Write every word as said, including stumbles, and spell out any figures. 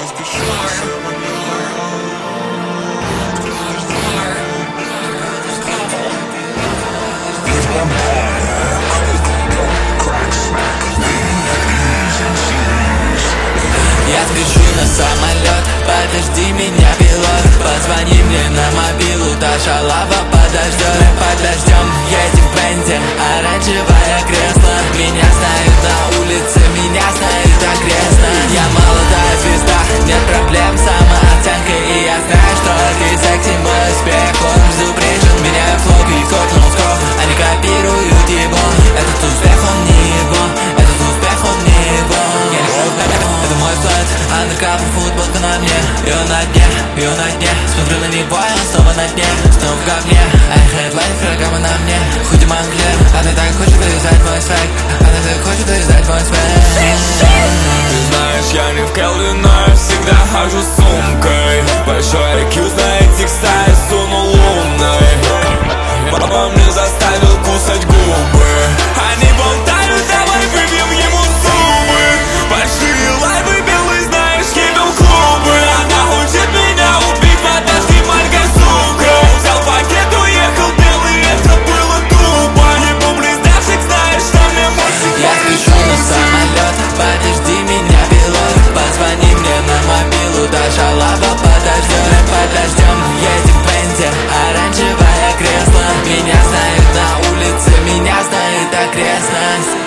Я спешу на самолет, подожди меня, пилот. Позвони мне на мобилу, та шалава подождет. Мы под дождем едем в Бензе, оранжевое кресло. Меня знают на улице, меня знают окрестно. Я молодая звезда, нет проблем с самооценкой. И я знаю, что ты секси, мой успех. Он безупречен, меняю флот и код ноускоп. Они копируют его, этот успех он не его. Этот успех он не его. Это мой флэт, андеркавер, футболка на мне. И он на дне, и он на дне. Смотрю на него, и он снова на дне. Снова в говне, а их хедлайн программа на мне. Худи манглер, она так хочет вырезать мой свек. Она так хочет вырезать мой свек. Ты знаешь, я не в Келвин, но я всегда хожу с сумкой. Большой ай кью, знаете, кстати, сунул лунной. Папа мне заставил кусать губы. Они болтают, давай выбьем ему зубы. Большие лайвы, белый, знаешь, ебел клубы. Она хочет меня убить, подожди, маленькая сука. Взял пакет, уехал, белый, это было тупо. Ебу близняшек, знаешь, что мне мощь. Я спешу на самолет, подожди меня, пилот. Позвони мне на мобилу, та шалава подождет. Мы под дождем едем в Бензе, оранжевое кресло. Меня знают на улице, меня знает окрестность.